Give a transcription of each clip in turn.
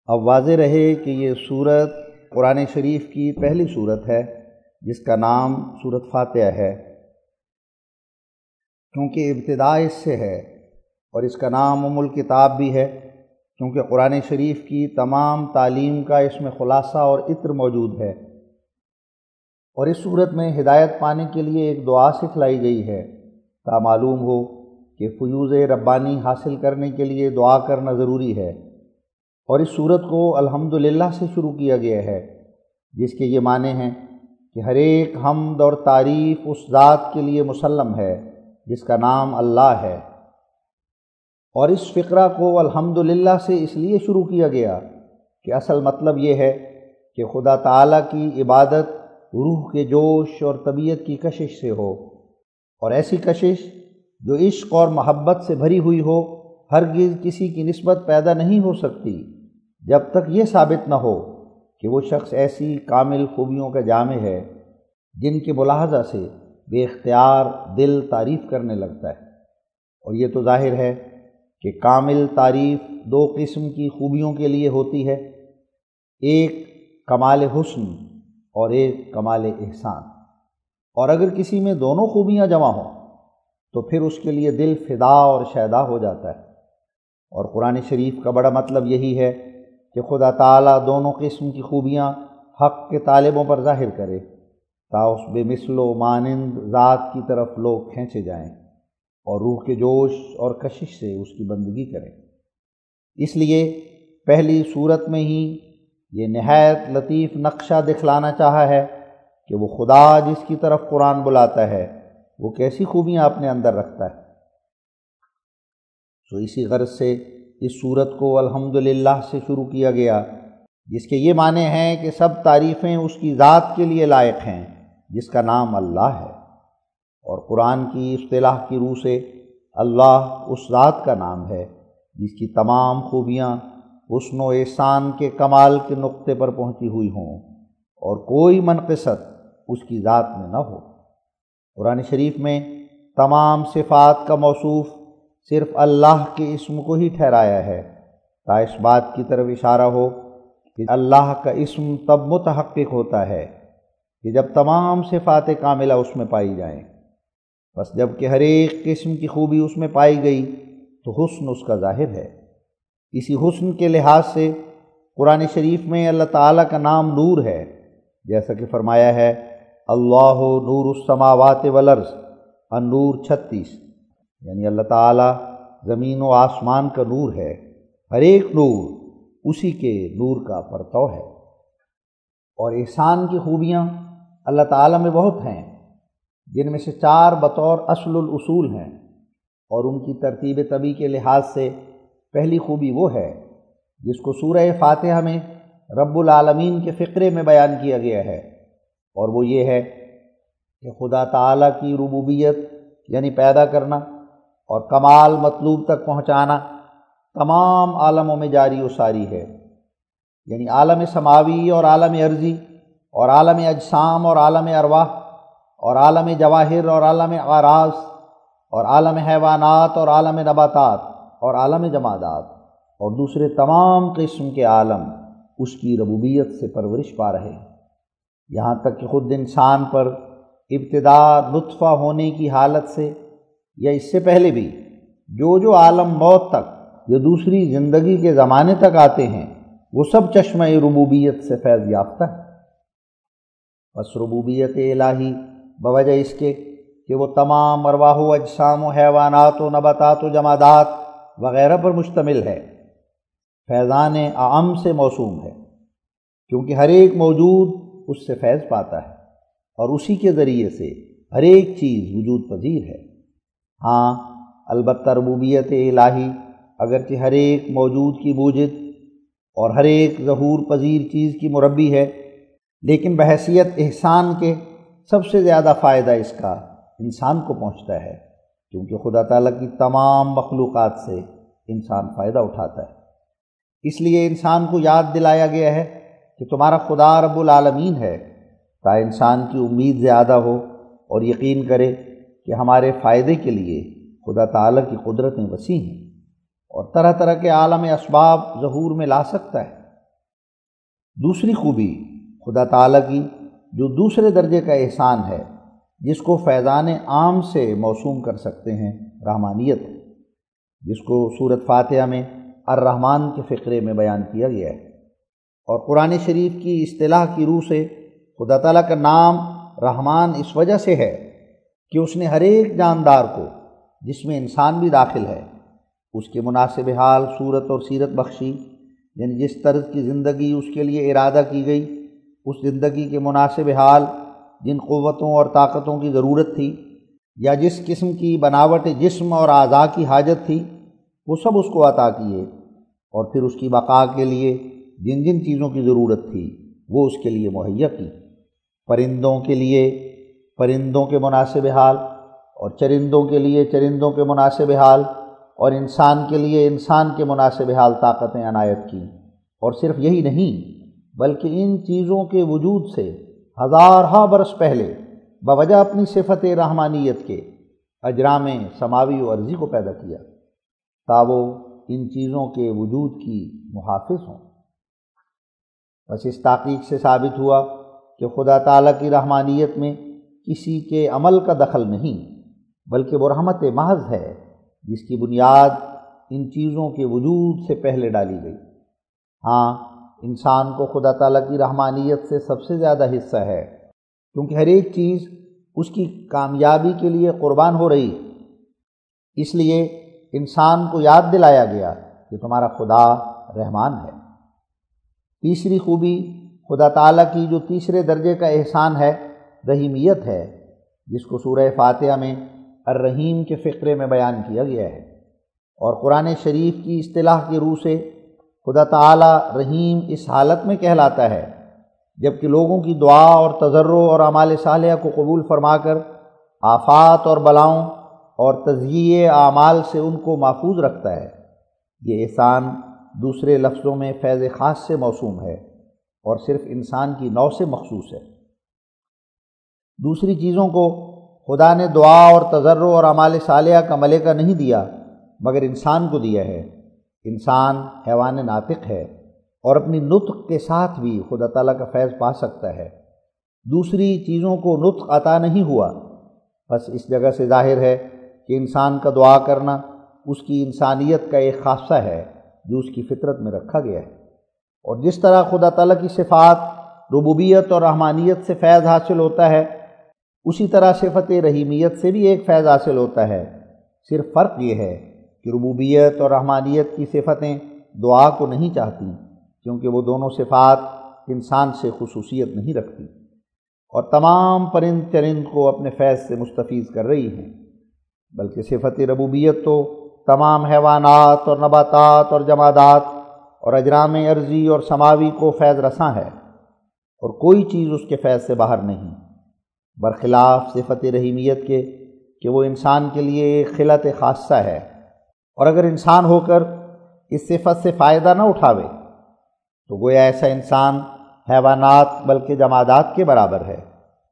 اب واضح رہے کہ یہ سورت قرآن شریف کی پہلی سورت ہے جس کا نام سورت فاتحہ ہے، کیونکہ ابتدا اس سے ہے، اور اس کا نام ام الکتاب بھی ہے کیونکہ قرآن شریف کی تمام تعلیم کا اس میں خلاصہ اور عطر موجود ہے۔ اور اس صورت میں ہدایت پانے کے لیے ایک دعا سکھلائی گئی ہے تا معلوم ہو کہ فیوض ربانی حاصل کرنے کے لیے دعا کرنا ضروری ہے۔ اور اس صورت کو الحمدللہ سے شروع کیا گیا ہے، جس کے یہ معنی ہیں کہ ہر ایک حمد اور تعریف اس ذات کے لیے مسلم ہے جس کا نام اللہ ہے۔ اور اس فقرہ کو الحمدللہ سے اس لیے شروع کیا گیا کہ اصل مطلب یہ ہے کہ خدا تعالیٰ کی عبادت روح کے جوش اور طبیعت کی کشش سے ہو، اور ایسی کشش جو عشق اور محبت سے بھری ہوئی ہو ہرگز کسی کی نسبت پیدا نہیں ہو سکتی جب تک یہ ثابت نہ ہو کہ وہ شخص ایسی کامل خوبیوں کا جامع ہے جن کے ملاحظہ سے بے اختیار دل تعریف کرنے لگتا ہے۔ اور یہ تو ظاہر ہے کہ کامل تعریف دو قسم کی خوبیوں کے لیے ہوتی ہے، ایک کمال حسن اور ایک کمال احسان۔ اور اگر کسی میں دونوں خوبیاں جمع ہوں تو پھر اس کے لیے دل فدا اور شیدا ہو جاتا ہے۔ اور قرآن شریف کا بڑا مطلب یہی ہے کہ خدا تعالیٰ دونوں قسم کی خوبیاں حق کے طالبوں پر ظاہر کرے تا اس بے مثل و مانند ذات کی طرف لوگ کھینچے جائیں اور روح کے جوش اور کشش سے اس کی بندگی کریں۔ اس لیے پہلی صورت میں ہی یہ نہایت لطیف نقشہ دکھلانا چاہا ہے کہ وہ خدا جس کی طرف قرآن بلاتا ہے وہ کیسی خوبیاں اپنے اندر رکھتا ہے۔ تو اسی غرض سے اس صورت کو الحمدللہ سے شروع کیا گیا، جس کے یہ معنی ہیں کہ سب تعریفیں اس کی ذات کے لیے لائق ہیں جس کا نام اللہ ہے۔ اور قرآن کی اصطلاح کی روح سے اللہ اس ذات کا نام ہے جس کی تمام خوبیاں حسن و احسان کے کمال کے نقطے پر پہنچی ہوئی ہوں اور کوئی منقصت اس کی ذات میں نہ ہو۔ قرآن شریف میں تمام صفات کا موصوف صرف اللہ کے اسم کو ہی ٹھہرایا ہے تا اس بات کی طرف اشارہ ہو کہ اللہ کا اسم تب متحقق ہوتا ہے کہ جب تمام صفات کاملہ اس میں پائی جائیں۔ بس جب کہ ہر ایک قسم کی خوبی اس میں پائی گئی تو حسن اس کا ظاہر ہے۔ اسی حسن کے لحاظ سے قرآن شریف میں اللہ تعالیٰ کا نام نور ہے، جیسا کہ فرمایا ہے اللہ نور السماوات والارض، النور 36، یعنی اللہ تعالیٰ زمین و آسمان کا نور ہے، ہر ایک نور اسی کے نور کا پرتو ہے۔ اور احسان کی خوبیاں اللہ تعالیٰ میں بہت ہیں، جن میں سے 4 بطور اصل الاصول ہیں، اور ان کی ترتیب طبی کے لحاظ سے پہلی خوبی وہ ہے جس کو سورہ فاتحہ میں رب العالمین کے فقرے میں بیان کیا گیا ہے، اور وہ یہ ہے کہ خدا تعالیٰ کی ربوبیت یعنی پیدا کرنا اور کمال مطلوب تک پہنچانا تمام عالموں میں جاری و ساری ہے، یعنی عالم سماوی اور عالم ارضی اور عالم اجسام اور عالم ارواح اور عالم جواہر اور عالم اعراض اور عالم حیوانات اور عالم نباتات اور عالم جمادات اور دوسرے تمام قسم کے عالم اس کی ربوبیت سے پرورش پا رہے ہیں، یہاں تک کہ خود انسان پر ابتدا نطفہ ہونے کی حالت سے یا اس سے پہلے بھی جو عالم موت تک یا دوسری زندگی کے زمانے تک آتے ہیں وہ سب چشمہ ربوبیت سے فیض یافتہ ہے۔ بس ربوبیت الہی بوجہ اس کے کہ وہ تمام ارواح و اجسام و حیوانات و نباتات و جمادات وغیرہ پر مشتمل ہے، فیضان اعم سے موسوم ہے، کیونکہ ہر ایک موجود اس سے فیض پاتا ہے اور اسی کے ذریعے سے ہر ایک چیز وجود پذیر ہے۔ ہاں البتہ ربوبیت الہی اگرچہ ہر ایک موجود کی موجد اور ہر ایک ظہور پذیر چیز کی مربی ہے، لیکن بحیثیت احسان کے سب سے زیادہ فائدہ اس کا انسان کو پہنچتا ہے، کیونکہ خدا تعالیٰ کی تمام مخلوقات سے انسان فائدہ اٹھاتا ہے۔ اس لیے انسان کو یاد دلایا گیا ہے کہ تمہارا خدا رب العالمین ہے، تا انسان کی امید زیادہ ہو اور یقین کرے کہ ہمارے فائدے کے لیے خدا تعالیٰ کی قدرتیں وسیع ہیں اور طرح طرح کے عالم اسباب ظہور میں لا سکتا ہے۔ دوسری خوبی خدا تعالیٰ کی جو دوسرے درجے کا احسان ہے، جس کو فیضان عام سے موسوم کر سکتے ہیں، رحمانیت، جس کو سورۃ فاتحہ میں الرحمن کے فقرے میں بیان کیا گیا ہے۔ اور قرآن شریف کی اصطلاح کی روح سے خدا تعالیٰ کا نام رحمان اس وجہ سے ہے کہ اس نے ہر ایک جاندار کو، جس میں انسان بھی داخل ہے، اس کے مناسب حال صورت اور سیرت بخشی، یعنی جس طرز کی زندگی اس کے لیے ارادہ کی گئی، اس زندگی کے مناسب حال، جن قوتوں اور طاقتوں کی ضرورت تھی یا جس قسم کی بناوٹ جسم اور اعضاء کی حاجت تھی، وہ سب اس کو عطا کیے، اور پھر اس کی بقا کے لیے جن جن چیزوں کی ضرورت تھی وہ اس کے لیے مہیا کی۔ پرندوں کے لیے پرندوں کے مناسب حال، اور چرندوں کے لیے چرندوں کے مناسب حال، اور انسان کے لیے انسان کے مناسب حال طاقتیں عنایت کیں۔ اور صرف یہی نہیں، بلکہ ان چیزوں کے وجود سے ہزارہا برس پہلے بوجہ اپنی صفت رحمانیت کے اجرام سماوی و ارضی کو پیدا کیا، تا وہ ان چیزوں کے وجود کی محافظ ہوں۔ بس اس تحقیق سے ثابت ہوا کہ خدا تعالیٰ کی رحمانیت میں کسی کے عمل کا دخل نہیں، بلکہ وہ رحمت محض ہے جس کی بنیاد ان چیزوں کے وجود سے پہلے ڈالی گئی۔ ہاں، انسان کو خدا تعالیٰ کی رحمانیت سے سب سے زیادہ حصہ ہے، کیونکہ ہر ایک چیز اس کی کامیابی کے لیے قربان ہو رہی، اس لیے انسان کو یاد دلایا گیا کہ تمہارا خدا رحمان ہے۔ تیسری خوبی خدا تعالیٰ کی جو تیسرے درجے کا احسان ہے، رحیمیت ہے، جس کو سورہ فاتحہ میں الرحیم کے فقرے میں بیان کیا گیا ہے۔ اور قرآن شریف کی اصطلاح کی روح سے خدا تعالیٰ رحیم اس حالت میں کہلاتا ہے جبکہ لوگوں کی دعا اور تضرع اور اعمال صالحہ کو قبول فرما کر آفات اور بلاؤں اور تضییع اعمال سے ان کو محفوظ رکھتا ہے۔ یہ احسان دوسرے لفظوں میں فیض خاص سے موسوم ہے اور صرف انسان کی نوع سے مخصوص ہے۔ دوسری چیزوں کو خدا نے دعا اور تضرع اور اعمال صالحہ کا ملکہ نہیں دیا، مگر انسان کو دیا ہے۔ انسان حیوان ناطق ہے اور اپنی نطق کے ساتھ بھی خدا تعالیٰ کا فیض پا سکتا ہے۔ دوسری چیزوں کو نطق عطا نہیں ہوا، بس اس جگہ سے ظاہر ہے کہ انسان کا دعا کرنا اس کی انسانیت کا ایک خاصہ ہے جو اس کی فطرت میں رکھا گیا ہے۔ اور جس طرح خدا تعالیٰ کی صفات ربوبیت اور رحمانیت سے فیض حاصل ہوتا ہے، اسی طرح صفت رحیمیت سے بھی ایک فیض حاصل ہوتا ہے۔ صرف فرق یہ ہے کہ ربوبیت اور رحمانیت کی صفتیں دعا کو نہیں چاہتی، کیونکہ وہ دونوں صفات انسان سے خصوصیت نہیں رکھتی، اور تمام پرند چرند کو اپنے فیض سے مستفیض کر رہی ہیں، بلکہ صفت ربوبیت تو تمام حیوانات اور نباتات اور جمادات اور اجرام ارضی اور سماوی کو فیض رساں ہے، اور کوئی چیز اس کے فیض سے باہر نہیں، برخلاف صفت رحیمیت کے کہ وہ انسان کے لیے ایک خلعت خاصہ ہے، اور اگر انسان ہو کر اس صفت سے فائدہ نہ اٹھاوے تو گویا ایسا انسان حیوانات بلکہ جمادات کے برابر ہے۔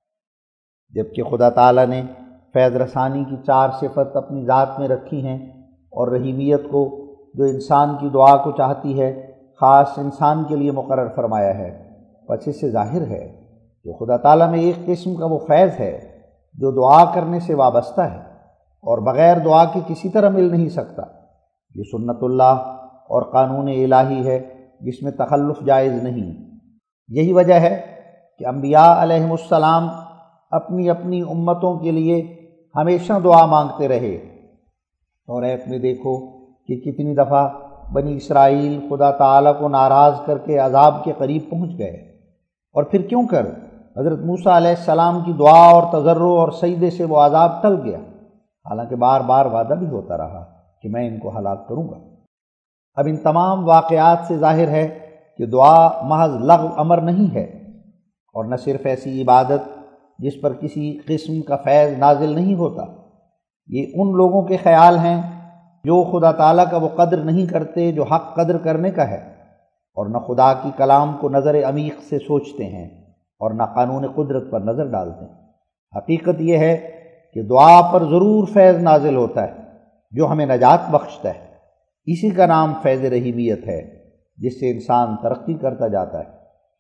جبکہ خدا تعالیٰ نے فیض رسانی کی 4 صفت اپنی ذات میں رکھی ہیں، اور رحیمیت کو جو انسان کی دعا کو چاہتی ہے خاص انسان کے لیے مقرر فرمایا ہے۔ پس اس سے ظاہر ہے کہ خدا تعالیٰ میں ایک قسم کا وہ فیض ہے جو دعا کرنے سے وابستہ ہے اور بغیر دعا کے کسی طرح مل نہیں سکتا۔ یہ سنت اللہ اور قانون الہی ہے جس میں تخلف جائز نہیں۔ یہی وجہ ہے کہ انبیاء علیہم السلام اپنی اپنی امتوں کے لیے ہمیشہ دعا مانگتے رہے۔ توریت میں دیکھو کہ کتنی دفعہ بنی اسرائیل خدا تعالیٰ کو ناراض کر کے عذاب کے قریب پہنچ گئے، اور پھر کیوں کر حضرت موسیٰ علیہ السلام کی دعا اور تضرع اور سجدے سے وہ عذاب ٹل گیا، حالانکہ بار بار وعدہ بھی ہوتا رہا کہ میں ان کو ہلاک کروں گا۔ اب ان تمام واقعات سے ظاہر ہے کہ دعا محض لغو امر نہیں ہے، اور نہ صرف ایسی عبادت جس پر کسی قسم کا فیض نازل نہیں ہوتا۔ یہ ان لوگوں کے خیال ہیں جو خدا تعالیٰ کا وہ قدر نہیں کرتے جو حق قدر کرنے کا ہے، اور نہ خدا کی کلام کو نظر عمیق سے سوچتے ہیں، اور نہ قانون قدرت پر نظر ڈالتے ہیں۔ حقیقت یہ ہے کہ دعا پر ضرور فیض نازل ہوتا ہے جو ہمیں نجات بخشتا ہے۔ اسی کا نام فیض رحیمیت ہے جس سے انسان ترقی کرتا جاتا ہے۔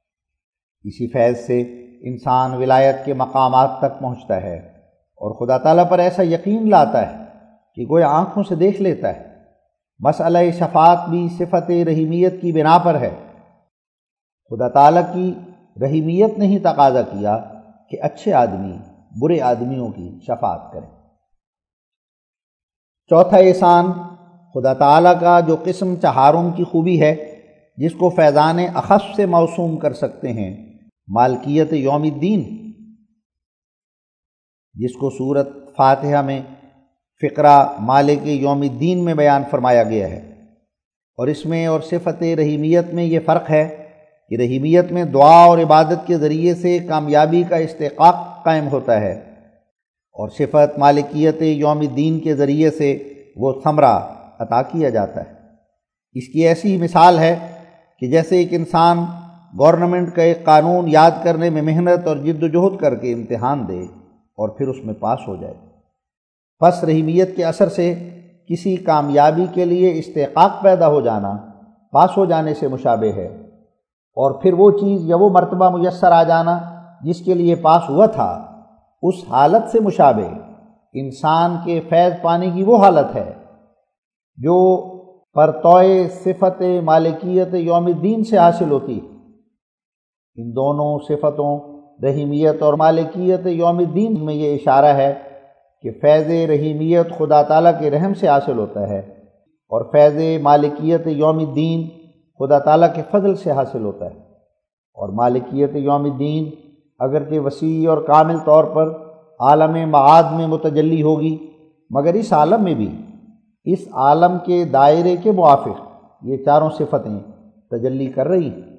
اسی فیض سے انسان ولایت کے مقامات تک پہنچتا ہے اور خدا تعالیٰ پر ایسا یقین لاتا ہے کہ گویا آنکھوں سے دیکھ لیتا ہے۔ مسئلہ شفاعت بھی صفت رحیمیت کی بنا پر ہے۔ خدا تعالیٰ کی رحیمیت نے ہی تقاضا کیا کہ اچھے آدمی برے آدمیوں کی شفاعت کریں۔ چوتھا احسان خدا تعالیٰ کا جو قسم چہارم کی خوبی ہے، جس کو فیضان اخص سے موسوم کر سکتے ہیں، مالکیت یوم الدین، جس کو سورۃ فاتحہ میں فقرہ مالک یوم الدین میں بیان فرمایا گیا ہے۔ اور اس میں اور صفت رحیمیت میں یہ فرق ہے کہ رحیمیت میں دعا اور عبادت کے ذریعے سے کامیابی کا استحقاق قائم ہوتا ہے، اور صفت مالکیت یوم الدین کے ذریعے سے وہ ثمرہ عطا کیا جاتا ہے۔ اس کی ایسی مثال ہے کہ جیسے ایک انسان گورنمنٹ کا ایک قانون یاد کرنے میں محنت اور جد و جہد کر کے امتحان دے اور پھر اس میں پاس ہو جائے۔ پس رحیمیت کے اثر سے کسی کامیابی کے لیے استحقاق پیدا ہو جانا پاس ہو جانے سے مشابہ ہے، اور پھر وہ چیز یا وہ مرتبہ میسر آ جانا جس کے لیے پاس ہوا تھا، اس حالت سے مشابہ انسان کے فیض پانے کی وہ حالت ہے جو پرتوئے صفت مالکیت یوم الدین سے حاصل ہوتی۔ ان دونوں صفتوں رحیمیت اور مالکیت یوم الدین میں یہ اشارہ ہے کہ فیض رحیمیت خدا تعالیٰ کے رحم سے حاصل ہوتا ہے، اور فیض مالکیت یوم الدین خدا تعالیٰ کے فضل سے حاصل ہوتا ہے۔ اور مالکیت یوم الدین اگرچہ وسیع اور کامل طور پر عالم معاد میں متجلی ہوگی، مگر اس عالم میں بھی اس عالم کے دائرے کے موافق یہ چاروں صفتیں تجلی کر رہی ہیں۔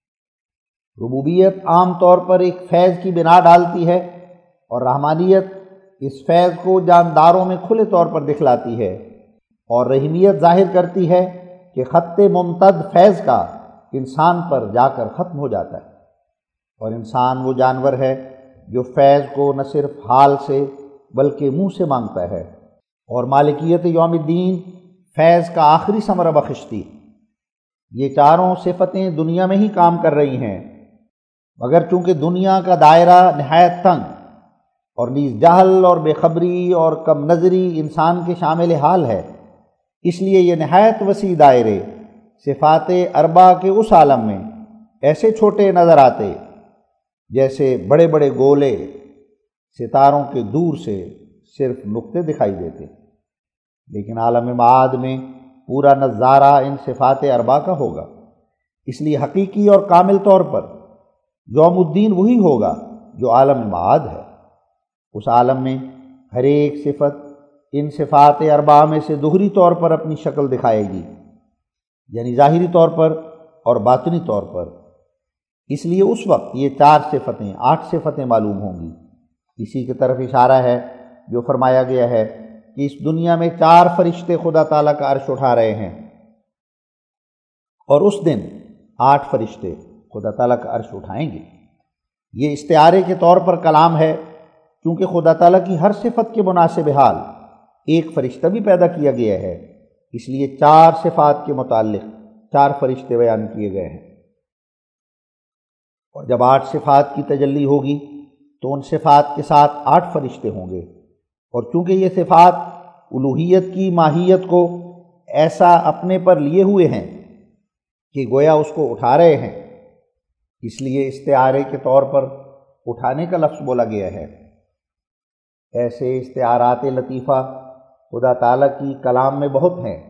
ربوبیت عام طور پر ایک فیض کی بنا ڈالتی ہے، اور رحمانیت اس فیض کو جانداروں میں کھلے طور پر دکھلاتی ہے، اور رحیمیت ظاہر کرتی ہے کہ خط ممتد فیض کا انسان پر جا کر ختم ہو جاتا ہے۔ اور انسان وہ جانور ہے جو فیض کو نہ صرف حال سے بلکہ منہ سے مانگتا ہے، اور مالکیت یوم الدین فیض کا آخری ثمرہ بخشتی۔ یہ چاروں صفتیں دنیا میں ہی کام کر رہی ہیں، مگر چونکہ دنیا کا دائرہ نہایت تنگ اور نیز جہل اور بے خبری اور کم نظری انسان کے شامل حال ہے، اس لیے یہ نہایت وسیع دائرے صفات اربع کے اس عالم میں ایسے چھوٹے نظر آتے جیسے بڑے بڑے گولے ستاروں کے دور سے صرف نقطے دکھائی دیتے، لیکن عالم معاد میں پورا نظارہ ان صفات اربع کا ہوگا۔ اس لیے حقیقی اور کامل طور پر یوم الدین وہی ہوگا جو عالم معاد ہے۔ اس عالم میں ہر ایک صفت ان صفات اربع میں سے دوہری طور پر اپنی شکل دکھائے گی، یعنی ظاہری طور پر اور باطنی طور پر۔ اس لیے اس وقت یہ 8 صفتیں معلوم ہوں گی۔ اسی کی طرف اشارہ ہے جو فرمایا گیا ہے کہ اس دنیا میں 4 فرشتے خدا تعالیٰ کا عرش اٹھا رہے ہیں، اور اس دن 8 فرشتے خدا تعالیٰ کا عرش اٹھائیں گے۔ یہ استعارے کے طور پر کلام ہے، کیونکہ خدا تعالیٰ کی ہر صفت کے مناسب حال ایک فرشتہ بھی پیدا کیا گیا ہے، اس لیے 4 صفات کے متعلق 4 فرشتے بیان کیے گئے ہیں۔ اور جب 8 صفات کی تجلی ہوگی تو ان صفات کے ساتھ 8 فرشتے ہوں گے، اور چونکہ یہ صفات الوہیت کی ماہیت کو ایسا اپنے پر لیے ہوئے ہیں کہ گویا اس کو اٹھا رہے ہیں، اس لیے استعارے کے طور پر اٹھانے کا لفظ بولا گیا ہے۔ ایسے استعارات لطیفہ خدا تعالیٰ کی کلام میں بہت ہیں،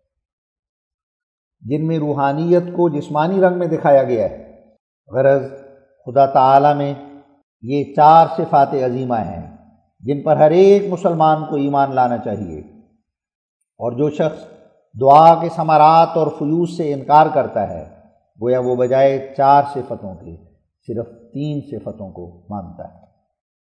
جن میں روحانیت کو جسمانی رنگ میں دکھایا گیا ہے۔ غرض خدا تعالیٰ میں یہ 4 صفات عظیمہ ہیں جن پر ہر ایک مسلمان کو ایمان لانا چاہیے، اور جو شخص دعا کے ثمرات اور فیوز سے انکار کرتا ہے گویا وہ بجائے 4 صفتوں کے صرف 3 صفتوں کو مانتا ہے۔